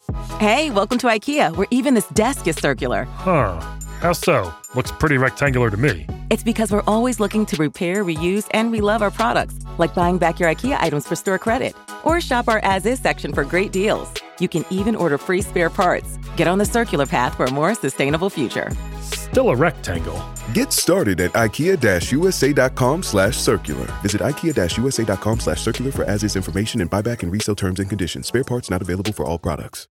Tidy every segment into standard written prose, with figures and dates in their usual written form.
Hey, welcome to IKEA, where even this desk is circular. Huh. How so? Looks pretty rectangular to me. It's because we're always looking to repair, reuse, and relove our products, like buying back your IKEA items for store credit. Or shop our as-is section for great deals. You can even order free spare parts. Get on the circular path for a more sustainable future. Still a rectangle. Get started at IKEA-USA.com/circular. Visit IKEA-USA.com/circular for as-is information and buyback and resale terms and conditions. Spare parts not available for all products.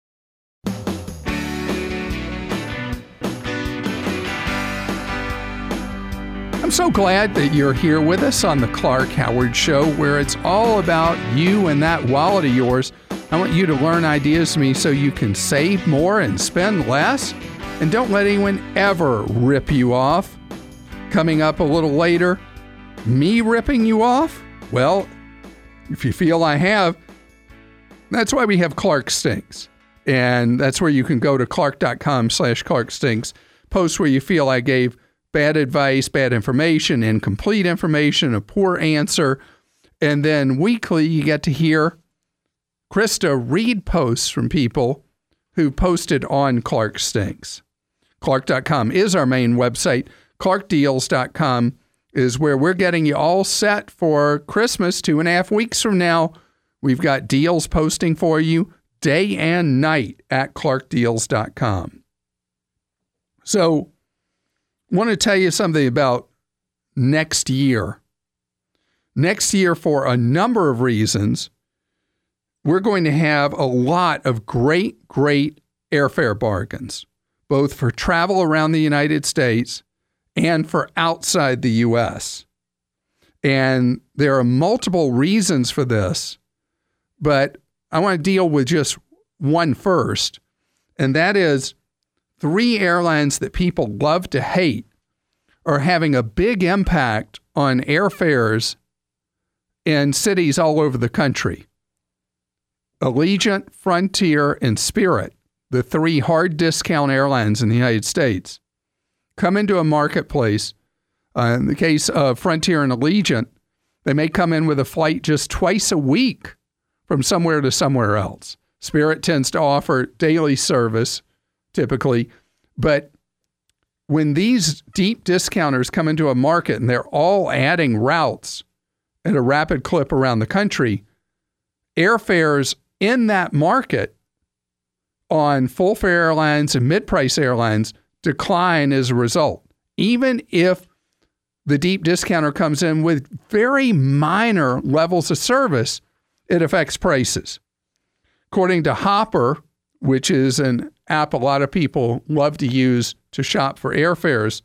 I'm so glad that you're here with us on the Clark Howard Show, where it's all about you and that wallet of yours. I want you to learn ideas from me so you can save more and spend less. And don't let anyone ever rip you off. Coming up a little later, me ripping you off? Well, if you feel I have, that's why we have Clark Stinks. And that's where you can go to clark.com/Clark Stinks. Post where you feel I gave bad advice, bad information, incomplete information, a poor answer. And then weekly, you get to hear Krista read posts from people who posted on Clark Stinks. Clark.com is our main website. ClarkDeals.com is where we're getting you all set for Christmas. 2.5 weeks from now, we've got deals posting for you day and night at ClarkDeals.com. So, I want to tell you something about next year. Next year, for a number of reasons, we're going to have a lot of great airfare bargains, both for travel around the United States and for outside the U.S. And there are multiple reasons for this, but I want to deal with just one first, and that is 3 airlines that people love to hate are having a big impact on airfares in cities all over the country. Allegiant, Frontier, and Spirit, the 3 hard discount airlines in the United States, come into a marketplace. In the case of Frontier and Allegiant, they may come in with a flight just twice a week from somewhere to somewhere else. Spirit tends to offer daily service, typically, but when these deep discounters come into a market and they're all adding routes at a rapid clip around the country, airfares in that market on full fare airlines and mid-price airlines decline as a result. Even if the deep discounter comes in with very minor levels of service, it affects prices. According to Hopper, which is an app a lot of people love to use to shop for airfares,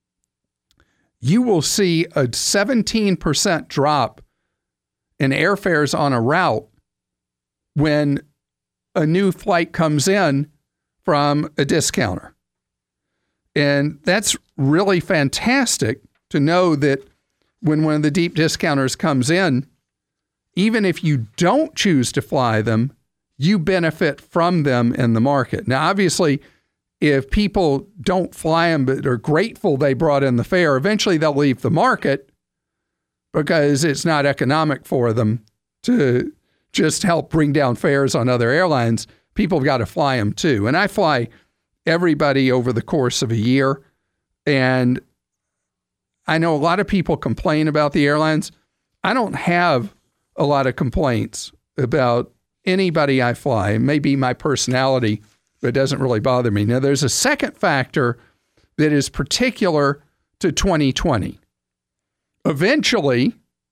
you will see a 17% drop in airfares on a route when a new flight comes in from a discounter. And that's really fantastic to know that when one of the deep discounters comes in, even if you don't choose to fly them, you benefit from them in the market. Now, obviously, if people don't fly them but are grateful they brought in the fare, eventually they'll leave the market because it's not economic for them to just help bring down fares on other airlines. People have got to fly them too. And I fly everybody over the course of a year. And I know a lot of people complain about the airlines. I don't have a lot of complaints about anybody I fly. It may be my personality, but it doesn't really bother me. Now, there's a second factor that is particular to 2020. Eventually,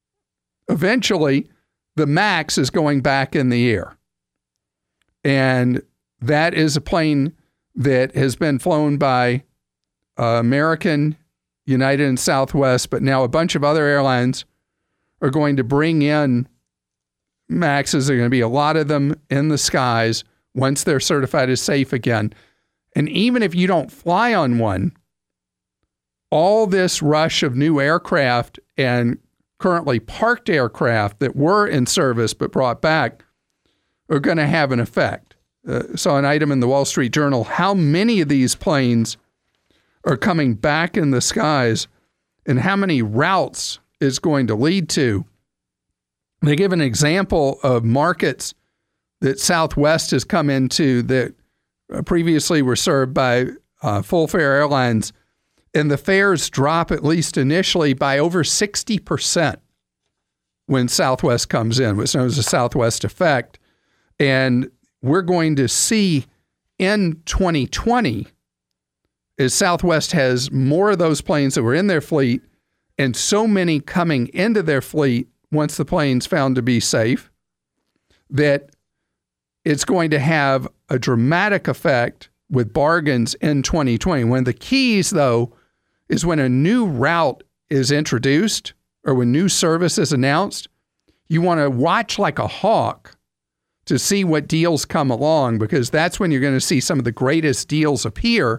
the MAX is going back in the air. And that is a plane that has been flown by American, United, and Southwest, but now a bunch of other airlines are going to bring in MAXs. There are going to be a lot of them in the skies once they're certified as safe again. And even if you don't fly on one, all this rush of new aircraft and currently parked aircraft that were in service but brought back are going to have an effect. Saw an item in the Wall Street Journal, how many of these planes are coming back in the skies and how many routes is going to lead to. They give an example of markets that Southwest has come into that previously were served by Full Fare Airlines, and the fares drop, at least initially, by over 60% when Southwest comes in, what's known as the Southwest effect. And we're going to see in 2020, as Southwest has more of those planes that were in their fleet and so many coming into their fleet once the plane's found to be safe, that it's going to have a dramatic effect with bargains in 2020. One of the keys, though, is when a new route is introduced or when new service is announced, you want to watch like a hawk to see what deals come along, because that's when you're going to see some of the greatest deals appear,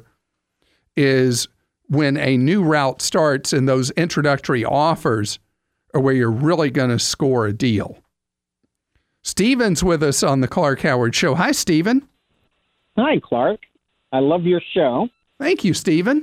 is when a new route starts and those introductory offers are where you're really going to score a deal. Stephen's with us on the Clark Howard Show. Hi, Stephen. Hi, Clark. I love your show. Thank you, Stephen.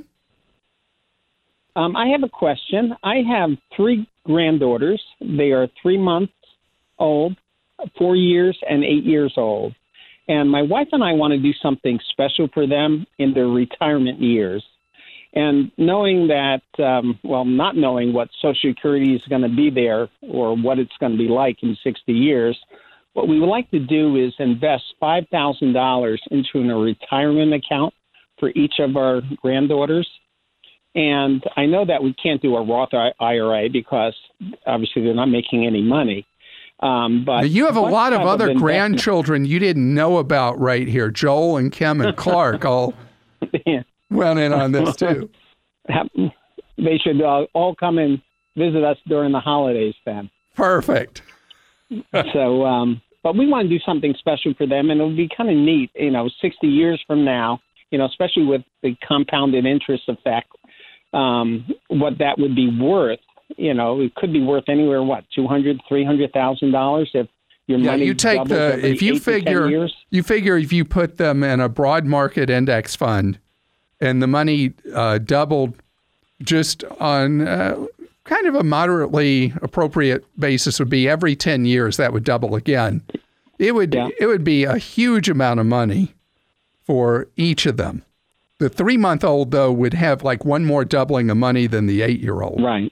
I have a question. I have 3 granddaughters. They are 3 months old, 4 years, and 8 years old. And my wife and I want to do something special for them in their retirement years. And knowing that, not knowing what Social Security is going to be there or what it's going to be like in 60 years, what we would like to do is invest $5,000 into a retirement account for each of our granddaughters. And I know that we can't do a Roth IRA because obviously they're not making any money. But you have a lot of other grandchildren you didn't know about right here. Joel and Kim and Clark all went in on this too. They should all come and visit us during the holidays then. Perfect. So, but we want to do something special for them, and it would be kind of neat, 60 years from now, especially with the compounded interest effect, what that would be worth. It could be worth anywhere, $200,000, $300,000 if your money you take doubles every if you 8 to 10 figure years. You figure if you put them in a broad market index fund, and the money doubled just on kind of a moderately appropriate basis would be every 10 years that would double again. It would be a huge amount of money for each of them. The 3-month-old, though, would have like one more doubling of money than the 8-year-old. Right.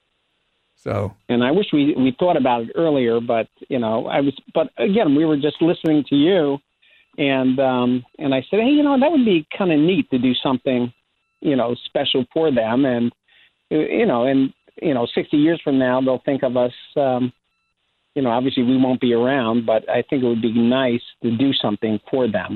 So. And I wish we thought about it earlier, but but again, we were just listening to you, and I said, hey, that would be kind of neat to do something, special for them, and 60 years from now they'll think of us. Obviously we won't be around, but I think it would be nice to do something for them.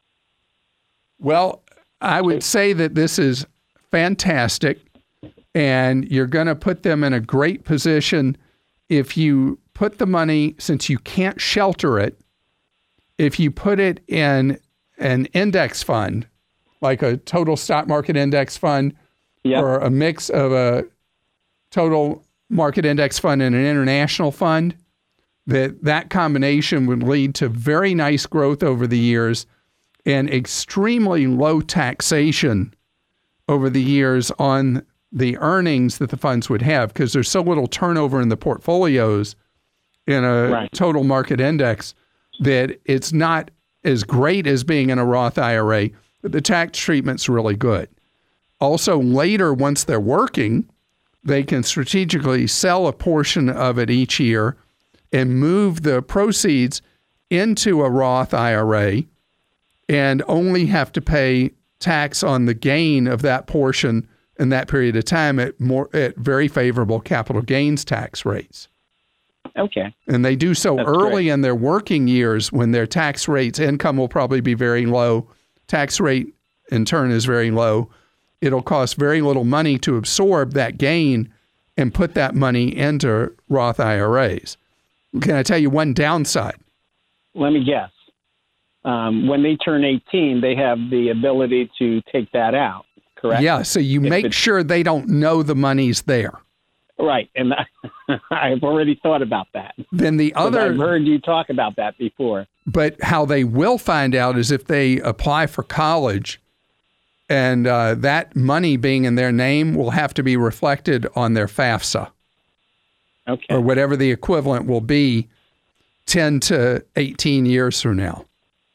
Well, I would say that this is fantastic, and you're going to put them in a great position if you put the money, since you can't shelter it, if you put it in an index fund, like a total stock market index fund, or a mix of a total market index fund and an international fund, that combination would lead to very nice growth over the years and extremely low taxation over the years on the earnings that the funds would have, because there's so little turnover in the portfolios in a total market index that it's not as great as being in a Roth IRA, but the tax treatment's really good. Also, later, once they're working, they can strategically sell a portion of it each year and move the proceeds into a Roth IRA and only have to pay tax on the gain of that portion in that period of time at very favorable capital gains tax rates. Okay. And they do so That's early great. in their working years when their tax rates, income will probably be very low. Tax rate, in turn, is very low. It'll cost very little money to absorb that gain and put that money into Roth IRAs. Can I tell you one downside? Let me guess. When they turn 18, they have the ability to take that out, correct? Yeah, so you make sure they don't know the money's there. Right, and I've already thought about that. Then the other, I've heard you talk about that before. But how they will find out is if they apply for college, and that money being in their name will have to be reflected on their FAFSA. Okay. Or whatever the equivalent will be 10 to 18 years from now.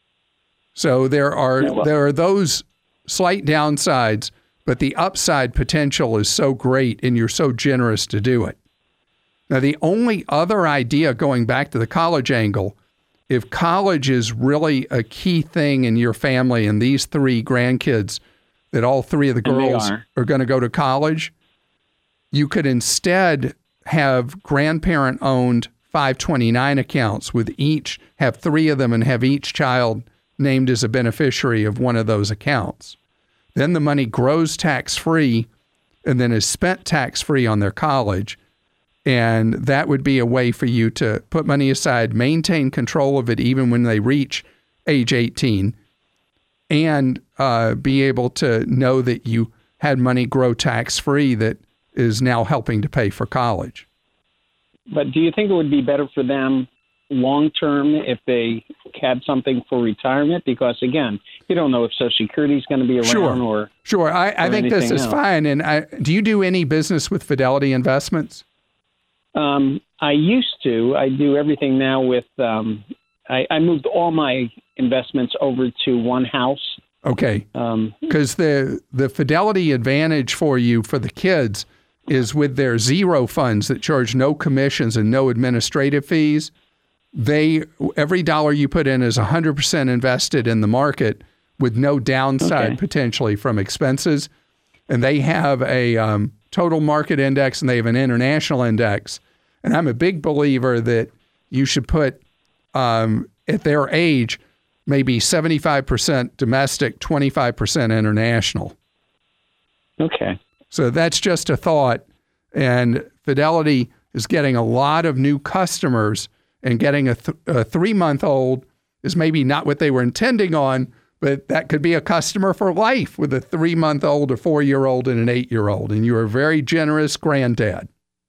So there are those slight downsides, but the upside potential is so great and you're so generous to do it. Now, the only other idea, going back to the college angle, if college is really a key thing in your family and these 3 grandkids, that all 3 of the girls are going to go to college, you could instead have grandparent-owned 529 accounts with each, have 3 of them and have each child named as a beneficiary of one of those accounts. Then the money grows tax-free and then is spent tax-free on their college. And that would be a way for you to put money aside, maintain control of it even when they reach age 18, and be able to know that you had money grow tax-free that is now helping to pay for college. But do you think it would be better for them long-term if they had something for retirement? Because, again, you don't know if Social Security is going to be around Sure. I think this is fine. And do you do any business with Fidelity Investments? I used to. I do everything now with I moved all my investments over to one house. Okay. Because the Fidelity advantage for you, for the kids, is with their zero funds that charge no commissions and no administrative fees. Every dollar you put in is 100% invested in the market with no downside potentially from expenses. And they have a total market index and they have an international index. And I'm a big believer that you should put, at their age, maybe 75% domestic, 25% international. Okay. So that's just a thought. And Fidelity is getting a lot of new customers, and getting a 3-month-old is maybe not what they were intending on, but that could be a customer for life with a 3-month-old, a 4-year-old, and an 8-year-old. And you're a very generous granddad.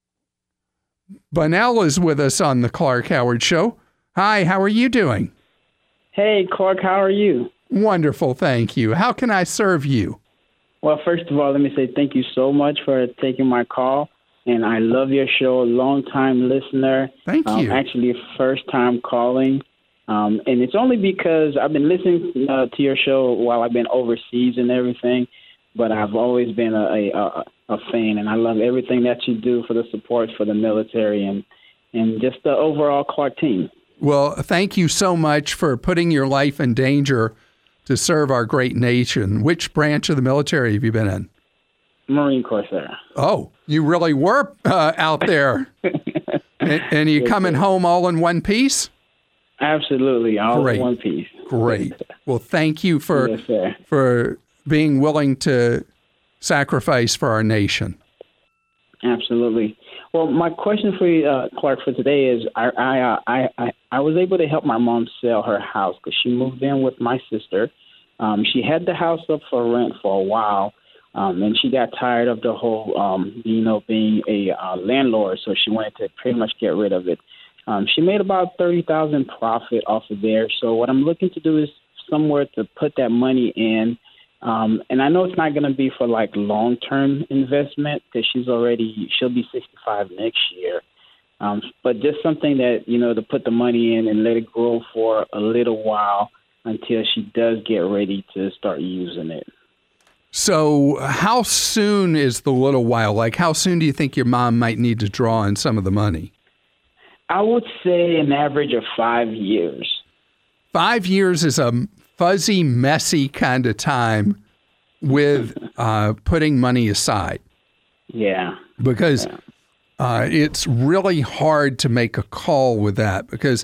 Bunnell is with us on the Clark Howard Show. Hi, how are you doing? Hey, Clark, how are you? Wonderful, thank you. How can I serve you? Well, first of all, let me say thank you so much for taking my call. And I love your show, a long-time listener. Thank you. Actually, first time calling. And it's only because I've been listening to your show while I've been overseas and everything. But I've always been a fan, and I love everything that you do for the support for the military and just the overall Clark team. Well, thank you so much for putting your life in danger to serve our great nation. Which branch of the military have you been in? Marine Corps, sir. Oh, you really were out there. and you coming home all in one piece? Absolutely, all in one piece. Great. Well, thank you for being willing to sacrifice for our nation. Absolutely. Well, my question for you, Clark, for today is I was able to help my mom sell her house because she moved in with my sister. She had the house up for rent for a while, and she got tired of the whole, being a landlord, so she wanted to pretty much get rid of it. She made about $30,000 profit off of there. So what I'm looking to do is somewhere to put that money in. And I know it's not going to be for like long-term investment because she'll be 65 next year. But just something that, to put the money in and let it grow for a little while until she does get ready to start using it. So how soon is the little while? Like how soon do you think your mom might need to draw in some of the money? I would say an average of 5 years. 5 years is a fuzzy, messy kind of time with putting money aside. Yeah. Because it's really hard to make a call with that because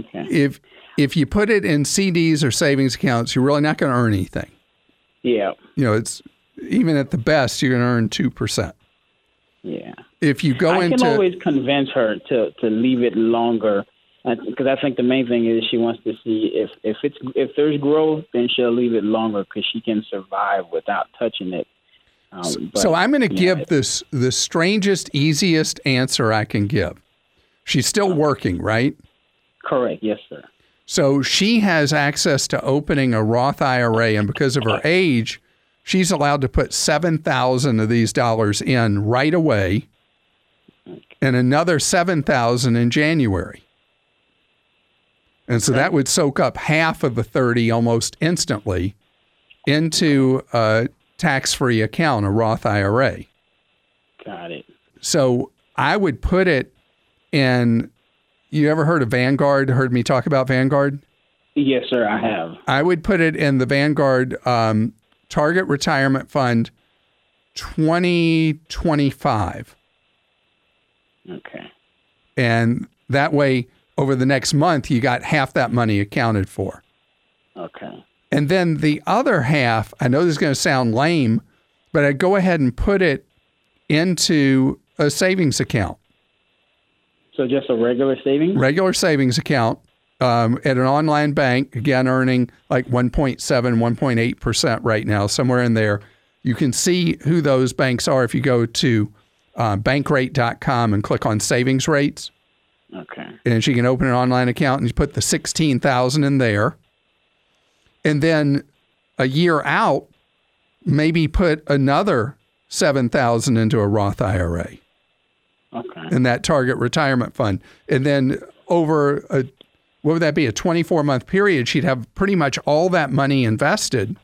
if you put it in CDs or savings accounts, you're really not going to earn anything. Yeah. It's even at the best, you're going to earn 2%. Yeah. If you go I can always convince her to leave it longer. Because I think the main thing is she wants to see if there's growth, then she'll leave it longer because she can survive without touching it. So I'm going to give the strangest, easiest answer I can give. She's still working, right? Correct. Yes, sir. So she has access to opening a Roth IRA, and because of her age, she's allowed to put $7,000 of these dollars in right away, and another $7,000 in January. And so that would soak up half of the 30 almost instantly into a tax-free account, a Roth IRA. Got it. So I would put it in, you ever heard of Vanguard, heard me talk about Vanguard? Yes, sir, I have. I would put it in the Vanguard Target Retirement Fund 2025. Okay. And that way, over the next month, you got half that money accounted for. Okay. And then the other half, I know this is going to sound lame, but I'd go ahead and put it into a savings account. So just a regular savings? Regular savings account at an online bank, again, earning like 1.7, 1.8% right now, somewhere in there. You can see who those banks are if you go to bankrate.com and click on savings rates. Okay. And you can open an online account and you put the $16,000 in there. And then a year out, maybe put another $7,000 into a Roth IRA. Okay. In that target retirement fund. And then over a 24-month period, she'd have pretty much all that money invested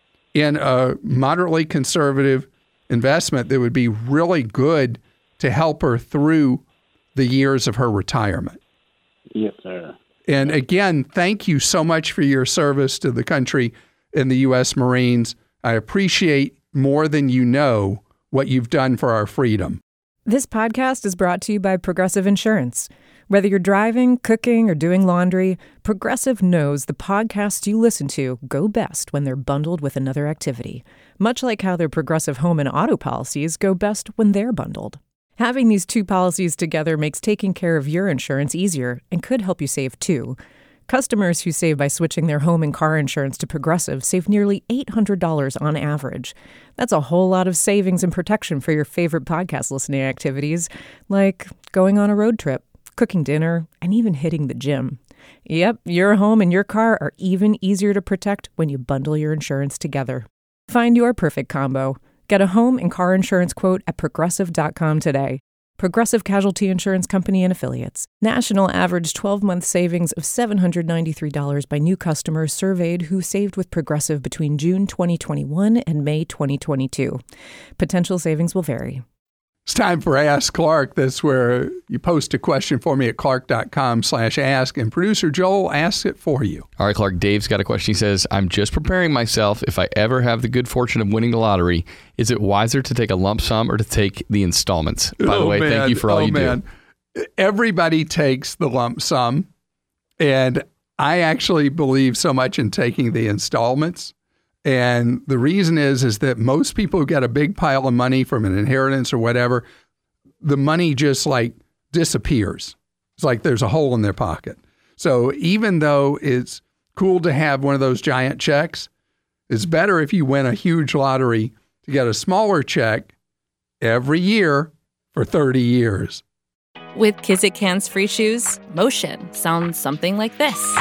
in a moderately conservative investment that would be really good to help her through the years of her retirement. Yes, sir. And again, thank you so much for your service to the country and the U.S. Marines. I appreciate more than you know what you've done for our freedom. This podcast is brought to you by Progressive Insurance. Whether you're driving, cooking, or doing laundry, Progressive knows the podcasts you listen to go best when they're bundled with another activity, much like how their Progressive home and auto policies go best when they're bundled. Having these two policies together makes taking care of your insurance easier and could help you save too. Customers who save by switching their home and car insurance to Progressive save nearly $800 on average. That's a whole lot of savings and protection for your favorite podcast listening activities, like going on a road trip, cooking dinner, and even hitting the gym. Yep, your home and your car are even easier to protect when you bundle your insurance together. Find your perfect combo. Get a home and car insurance quote at Progressive.com today. Progressive Casualty Insurance Company and Affiliates. National average 12-month savings of $793 by new customers surveyed who saved with Progressive between June 2021 and May 2022. Potential savings will vary. It's time for Ask Clark. That's where you post a question for me at clark.com/ask, and producer Joel asks it for you. All right, Clark, Dave's got a question. He says, I'm just preparing myself. If I ever have the good fortune of winning the lottery, is it wiser to take a lump sum or to take the installments? By the way, thank you for all you do. Everybody takes the lump sum, and I actually believe so much in taking the installments. And the reason is that most people who get a big pile of money from an inheritance or whatever, the money just like disappears. It's like there's a hole in their pocket. So even though it's cool to have one of those giant checks, it's better if you win a huge lottery to get a smaller check every year for 30 years. With Kizik hands-free shoes, motion sounds something like this.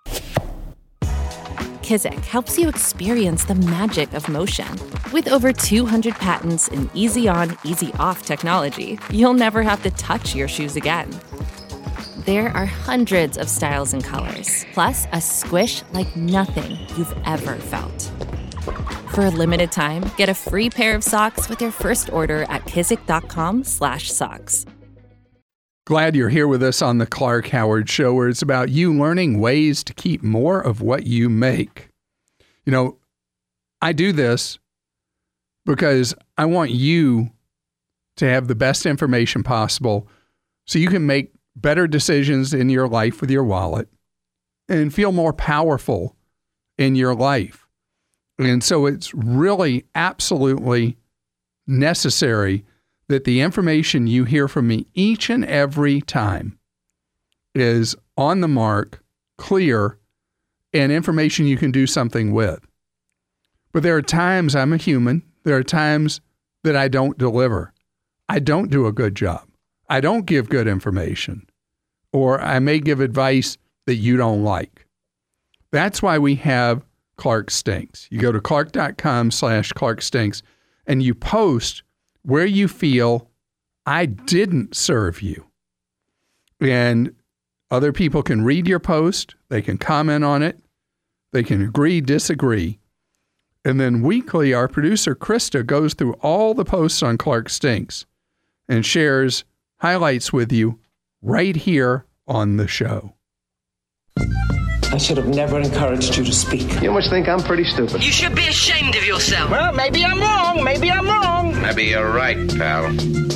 Kizik helps you experience the magic of motion. With over 200 patents and easy-on, easy-off technology, you'll never have to touch your shoes again. There are hundreds of styles and colors, plus a squish like nothing you've ever felt. For a limited time, get a free pair of socks with your first order at kizik.com/socks. Glad you're here with us on the Clark Howard Show, where it's about you learning ways to keep more of what you make. You know, I do this because I want you to have the best information possible so you can make better decisions in your life with your wallet and feel more powerful in your life. And so it's really absolutely necessary that the information you hear from me each and every time is on the mark, clear, and information you can do something with. But there are times I'm a human. There are times that I don't deliver. I don't do a good job. I don't give good information. Or I may give advice that you don't like. That's why we have Clark Stinks. You go to clark.com/Clark Stinks and you post where you feel I didn't serve you. And Other people can read your post. They can comment on it. They can agree, disagree. And then weekly, our producer, Krista, goes through all the posts on Clark Stinks and shares highlights with you right here on the show. I should have never encouraged you to speak. You must think I'm pretty stupid. You should be ashamed of yourself. Well, maybe I'm wrong. Maybe I'm wrong. Maybe you're right, pal.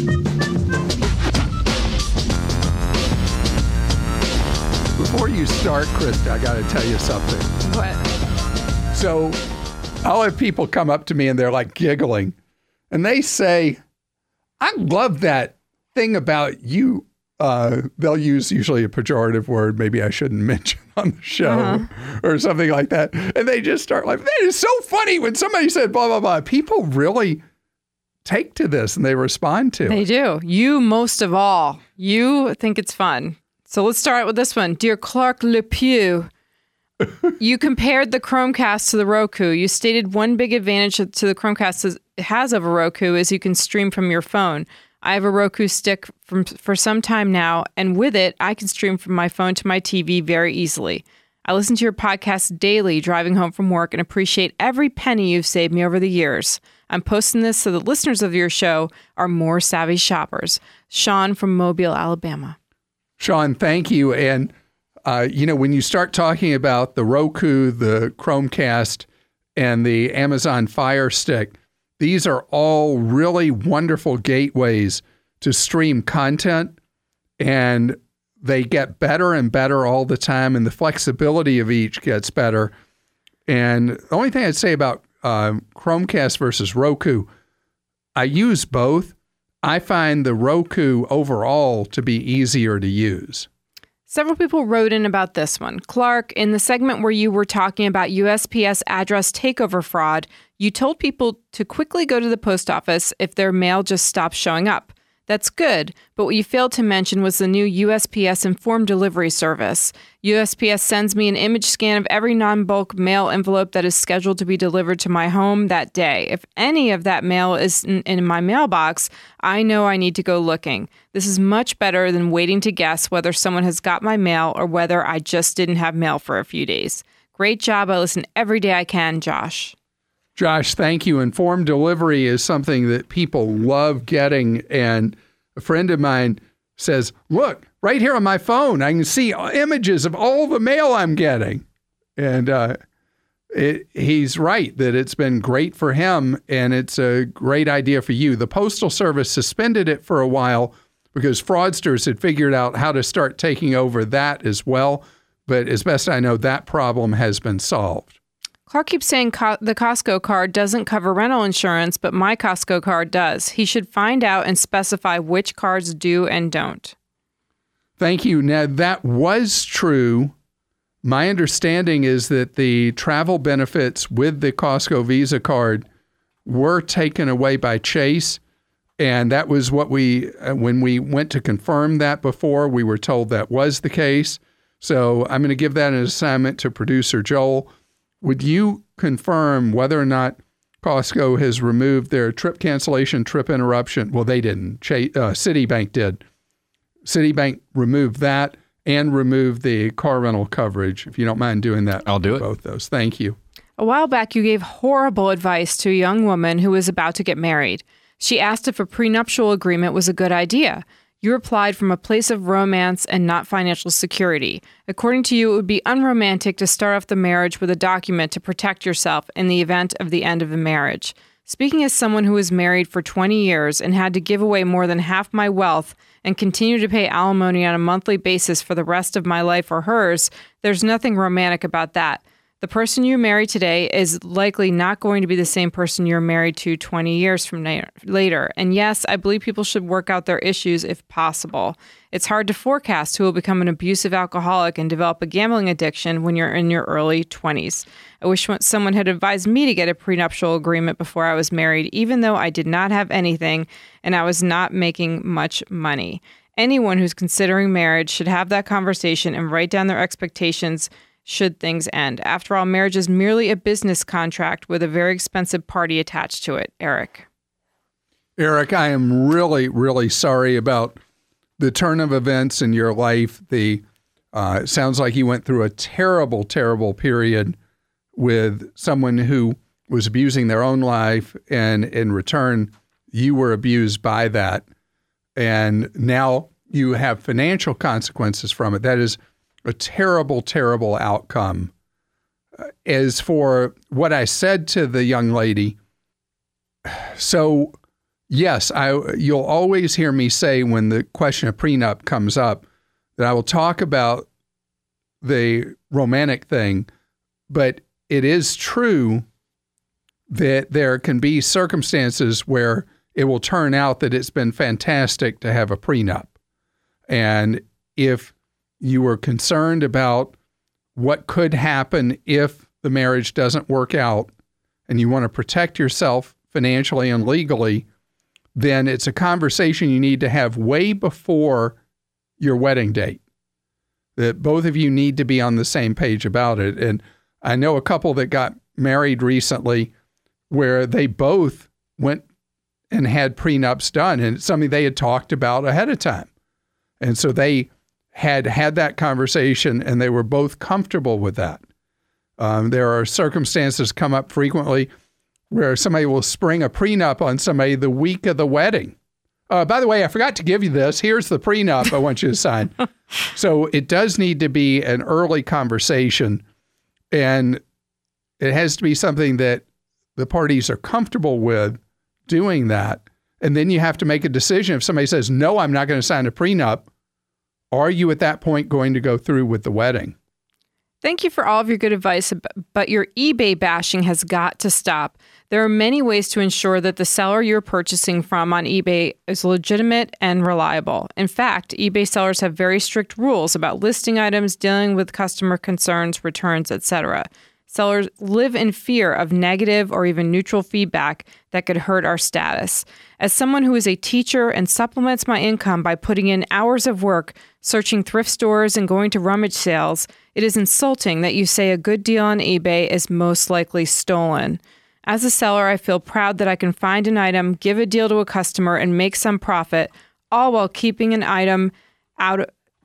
Before you start, Krista, I got to tell you something. What? So I'll have people come up to me and they're like giggling. And they say, I love that thing about you. They'll use usually a pejorative word, maybe I shouldn't mention on the show or something like that. And they just start like, that is so funny when somebody said blah, blah, blah. People really take to this and they respond to it. They do. You most of all. You think it's fun. So let's start with this one. Dear Clark LePew, you compared the Chromecast to the Roku. You stated one big advantage to the Chromecast has over Roku is you can stream from your phone. I have a Roku stick for some time now, and with it, I can stream from my phone to my TV very easily. I listen to your podcast daily driving home from work and appreciate every penny you've saved me over the years. I'm posting this so the listeners of your show are more savvy shoppers. Sean from Mobile, Alabama. Sean, thank you. And, when you start talking about the Roku, the Chromecast, and the Amazon Fire Stick, these are all really wonderful gateways to stream content, and they get better and better all the time, and the flexibility of each gets better. And the only thing I'd say about Chromecast versus Roku, I use both. I find the Roku overall to be easier to use. Several people wrote in about this one. Clark, in the segment where you were talking about USPS address takeover fraud, you told people to quickly go to the post office if their mail just stopped showing up. That's good, but what you failed to mention was the new USPS Informed Delivery service. USPS sends me an image scan of every non-bulk mail envelope that is scheduled to be delivered to my home that day. If any of that mail is in my mailbox, I know I need to go looking. This is much better than waiting to guess whether someone has got my mail or whether I just didn't have mail for a few days. Great job. I listen every day I can, Josh. Josh, thank you. Informed delivery is something that people love getting. And a friend of mine says, look, right here on my phone, I can see images of all the mail I'm getting. And he's right that it's been great for him, and it's a great idea for you. The Postal Service suspended it for a while because fraudsters had figured out how to start taking over that as well. But as best I know, that problem has been solved. Clark keeps saying the Costco card doesn't cover rental insurance, but my Costco card does. He should find out and specify which cards do and don't. Thank you. Now, that was true. My understanding is that the travel benefits with the Costco Visa card were taken away by Chase. And that was what when we went to confirm that before, we were told that was the case. So I'm going to give that an assignment to producer Joel. Would you confirm whether or not Costco has removed their trip cancellation, trip interruption? Well, they didn't. Citibank did. Citibank removed that and removed the car rental coverage. If you don't mind doing that. I'll do it. Both those. Thank you. A while back, you gave horrible advice to a young woman who was about to get married. She asked if a prenuptial agreement was a good idea. You replied from a place of romance and not financial security. According to you, it would be unromantic to start off the marriage with a document to protect yourself in the event of the end of the marriage. Speaking as someone who was married for 20 years and had to give away more than half my wealth and continue to pay alimony on a monthly basis for the rest of my life or hers, there's nothing romantic about that. The person you marry today is likely not going to be the same person you're married to 20 years from later. And yes, I believe people should work out their issues if possible. It's hard to forecast who will become an abusive alcoholic and develop a gambling addiction when you're in your early 20s. I wish someone had advised me to get a prenuptial agreement before I was married, even though I did not have anything and I was not making much money. Anyone who's considering marriage should have that conversation and write down their expectations should things end. After all, marriage is merely a business contract with a very expensive party attached to it. Eric. Eric, I am really, really sorry about the turn of events in your life. The It sounds like you went through a terrible, terrible period with someone who was abusing their own life, and in return, you were abused by that. And now you have financial consequences from it. That is a terrible, terrible outcome. As for what I said to the young lady, so yes, you'll always hear me say when the question of prenup comes up that I will talk about the romantic thing, but it is true that there can be circumstances where it will turn out that it's been fantastic to have a prenup. And if you were concerned about what could happen if the marriage doesn't work out and you want to protect yourself financially and legally, then it's a conversation you need to have way before your wedding date, that both of you need to be on the same page about it. And I know a couple that got married recently where they both went and had prenups done, and it's something they had talked about ahead of time. And so they had that conversation, and they were both comfortable with that. There are circumstances come up frequently where somebody will spring a prenup on somebody the week of the wedding. By the way, I forgot to give you this. Here's the prenup I want you to sign. So it does need to be an early conversation, and it has to be something that the parties are comfortable with doing that. And then you have to make a decision. If somebody says, no, I'm not going to sign a prenup, are you at that point going to go through with the wedding? Thank you for all of your good advice, but your eBay bashing has got to stop. There are many ways to ensure that the seller you're purchasing from on eBay is legitimate and reliable. In fact, eBay sellers have very strict rules about listing items, dealing with customer concerns, returns, etc. Sellers live in fear of negative or even neutral feedback that could hurt our status. As someone who is a teacher and supplements my income by putting in hours of work searching thrift stores and going to rummage sales, it is insulting that you say a good deal on eBay is most likely stolen. As a seller, I feel proud that I can find an item, give a deal to a customer, and make some profit, all while keeping junk out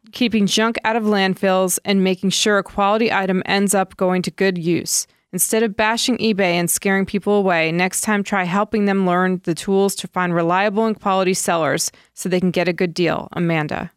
of landfills and making sure a quality item ends up going to good use. Instead of bashing eBay and scaring people away, next time try helping them learn the tools to find reliable and quality sellers so they can get a good deal. Amanda,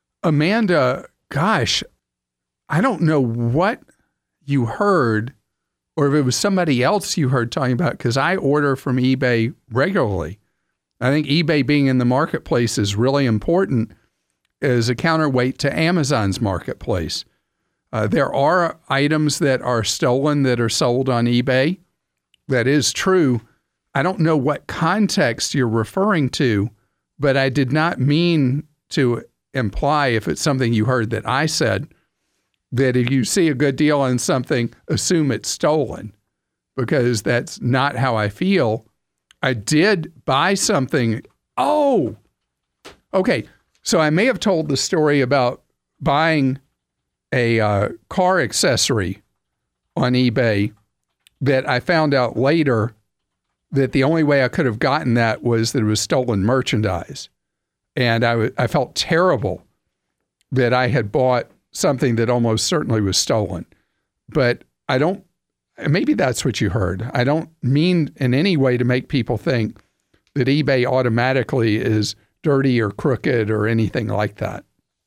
gosh, I don't know what you heard or if it was somebody else you heard talking about, because I order from eBay regularly. I think eBay being in the marketplace is really important as a counterweight to Amazon's marketplace. There are items that are stolen that are sold on eBay. That is true. I don't know what context you're referring to, but I did not mean to imply, if it's something you heard that I said, that if you see a good deal on something, assume it's stolen, because that's not how I feel. I did buy something. Oh, okay. So I may have told the story about buying a car accessory on eBay that I found out later that the only way I could have gotten that was that it was stolen merchandise. And I felt terrible that I had bought something that almost certainly was stolen. But maybe that's what you heard. I don't mean in any way to make people think that eBay automatically is dirty or crooked or anything like that.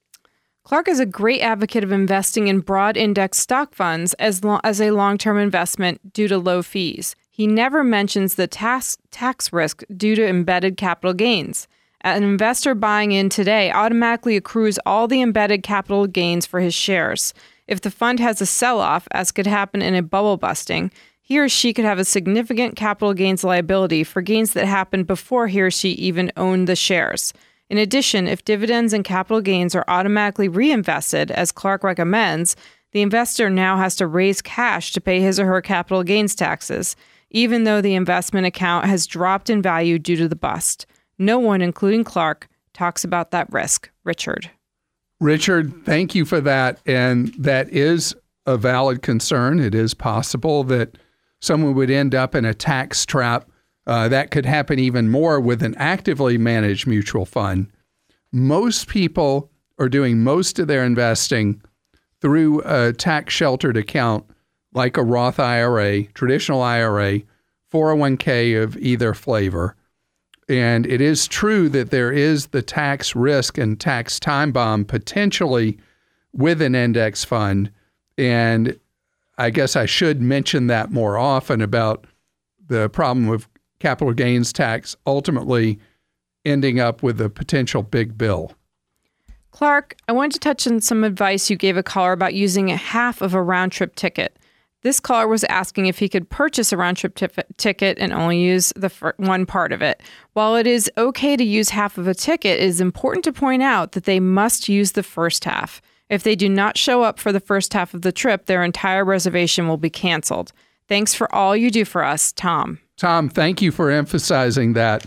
Clark is a great advocate of investing in broad index stock funds as a long-term investment due to low fees. He never mentions the tax risk due to embedded capital gains. An investor buying in today automatically accrues all the embedded capital gains for his shares. If the fund has a sell-off, as could happen in a bubble busting, he or she could have a significant capital gains liability for gains that happened before he or she even owned the shares. In addition, if dividends and capital gains are automatically reinvested, as Clark recommends, the investor now has to raise cash to pay his or her capital gains taxes, even though the investment account has dropped in value due to the bust. No one, including Clark, talks about that risk. Richard, thank you for that. And that is a valid concern. It is possible that someone would end up in a tax trap. That could happen even more with an actively managed mutual fund. Most people are doing most of their investing through a tax-sheltered account like a Roth IRA, traditional IRA, 401k of either flavor. And it is true that there is the tax risk and tax time bomb potentially with an index fund. And I guess I should mention that more often about the problem with capital gains tax ultimately ending up with a potential big bill. Clark, I wanted to touch on some advice you gave a caller about using half of a round-trip ticket. This caller was asking if he could purchase a round-trip ticket and only use the one part of it. While it is okay to use half of a ticket, it is important to point out that they must use the first half. If they do not show up for the first half of the trip, their entire reservation will be canceled. Thanks for all you do for us, Tom. Tom, thank you for emphasizing that.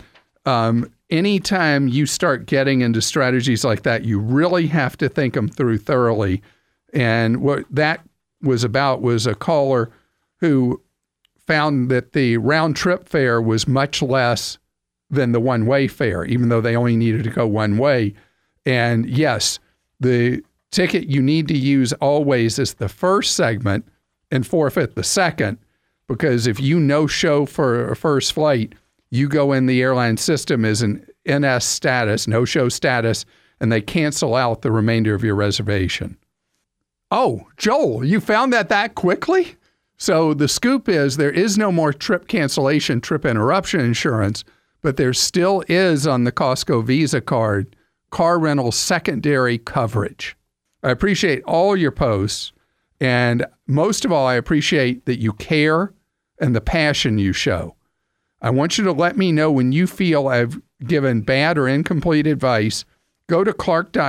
Anytime you start getting into strategies like that, you really have to think them through thoroughly. And what that was about was a caller who found that the round trip fare was much less than the one-way fare, even though they only needed to go one way. And yes, the ticket you need to use always is the first segment and forfeit the second, because if you no-show for a first flight, you go in the airline system as an NS status, no-show status, and they cancel out the remainder of your reservation. Oh, Joel, you found that quickly? So the scoop is there is no more trip cancellation, trip interruption insurance, but there still is on the Costco Visa card, car rental secondary coverage. I appreciate all your posts, and most of all, I appreciate that you care and the passion you show. I want you to let me know when you feel I've given bad or incomplete advice. Go to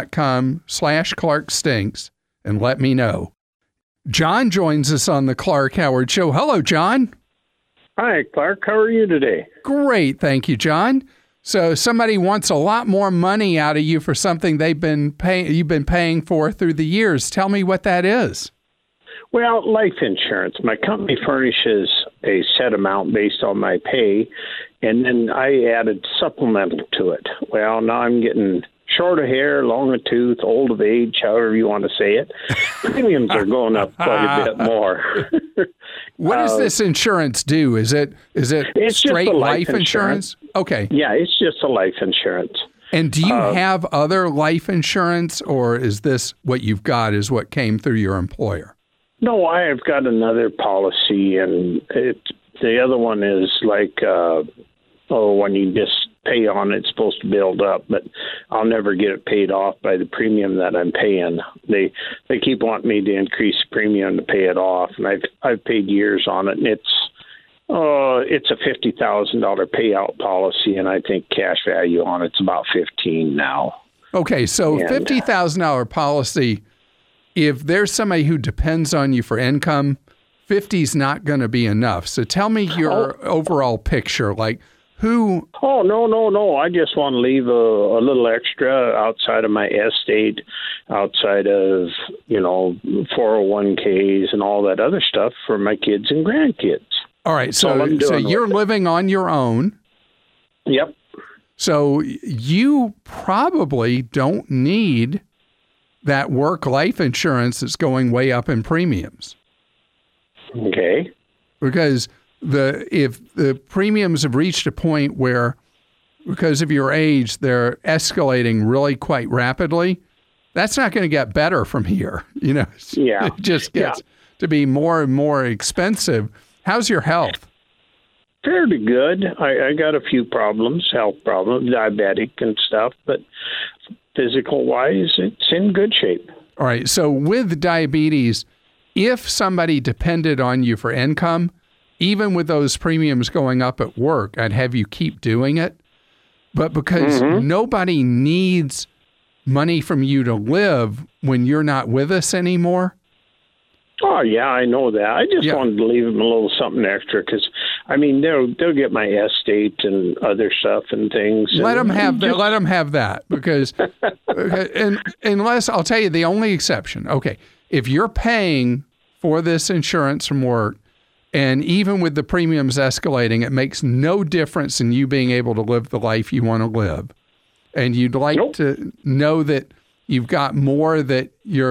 clark.com/ClarkStinks and let me know. John joins us on the Clark Howard Show. Hello, John. Hi, Clark. How are you today? Great. Thank you, John. So somebody wants a lot more money out of you for something you've been paying for through the years. Tell me what that is. Well, life insurance. My company furnishes a set amount based on my pay, and then I added supplemental to it. Well, now I'm getting short of hair, long of tooth, old of age, however you want to say it. Premiums are going up quite a bit more. What does this insurance do? Is it it's straight just life insurance? Okay. Yeah, it's just a life insurance. And do you have other life insurance, or is this what you've got is what came through your employer? No, I have got another policy, and the other one is like, when you just pay on it, it's supposed to build up, but I'll never get it paid off by the premium that I'm paying. They keep wanting me to increase the premium to pay it off, and I've paid years on it, and it's a $50,000 payout policy, and I think cash value on it's about $15,000 now. Okay, so $50,000 policy. If there's somebody who depends on you for income, 50 is not going to be enough. So tell me your overall picture. Like who? Oh, no. I just want to leave a little extra outside of my estate, outside of, 401ks and all that other stuff for my kids and grandkids. All right. So you're living on your own. Yep. So you probably don't need that work life insurance that's going way up in premiums. Okay. Because if the premiums have reached a point where, because of your age, they're escalating really quite rapidly, that's not going to get better from here. Yeah. It just gets to be more and more expensive. How's your health? Fairly good. I got a few health problems, diabetic and stuff, but physical-wise, it's in good shape. All right. So with diabetes, if somebody depended on you for income, even with those premiums going up at work, I'd have you keep doing it. But because nobody needs money from you to live when you're not with us anymore. Oh, yeah, I know that. I just wanted to leave them a little something extra because, they'll get my estate and other stuff and things. Let them have that because unless, I'll tell you the only exception. Okay, if you're paying for this insurance from work, and even with the premiums escalating, it makes no difference in you being able to live the life you want to live. And you'd like to know that you've got more that you're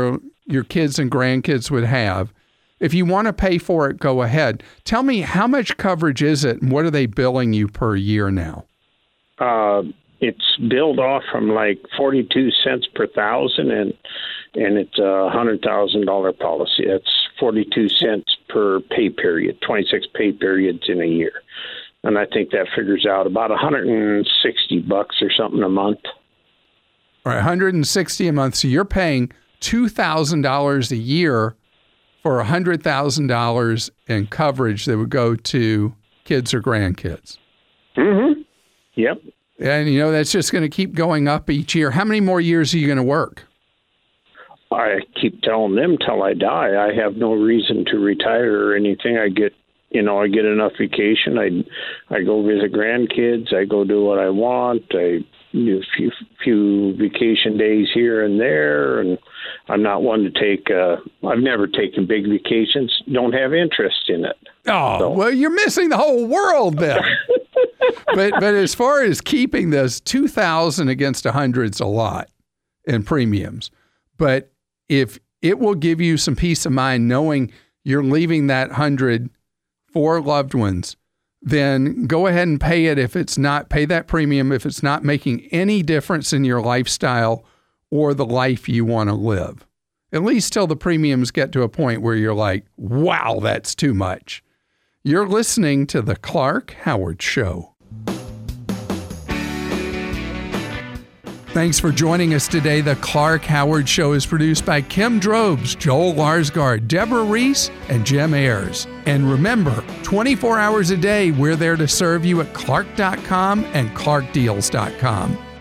your kids and grandkids would have. If you want to pay for it, go ahead. Tell me, how much coverage is it, and what are they billing you per year now? It's billed off from like 42 cents per thousand, and it's a $100,000 policy. That's 42 cents per pay period, 26 pay periods in a year. And I think that figures out about $160 or something a month. All right, $160 a month. So you're paying $2,000 a year for $100,000 in coverage that would go to kids or grandkids. Mm-hmm. Yep. And, you know, that's just going to keep going up each year. How many more years are you going to work? I keep telling them till I die. I have no reason to retire or anything. I get enough vacation. I go visit grandkids. I go do what I want. I do a few vacation days here and there, and I'm not one to take. I've never taken big vacations. Don't have interest in it. Oh, so. Well, you're missing the whole world then. but as far as keeping this, $2,000 against $100's a lot in premiums. But if it will give you some peace of mind knowing you're leaving that $100 for loved ones, then go ahead and pay it. If it's not, pay that premium if it's not making any difference in your lifestyle or the life you want to live. At least till the premiums get to a point where you're like, wow, that's too much. You're listening to The Clark Howard Show. Thanks for joining us today. The Clark Howard Show is produced by Kim Drobes, Joel Larsgaard, Deborah Reese, and Jim Ayers. And remember, 24 hours a day, we're there to serve you at Clark.com and ClarkDeals.com.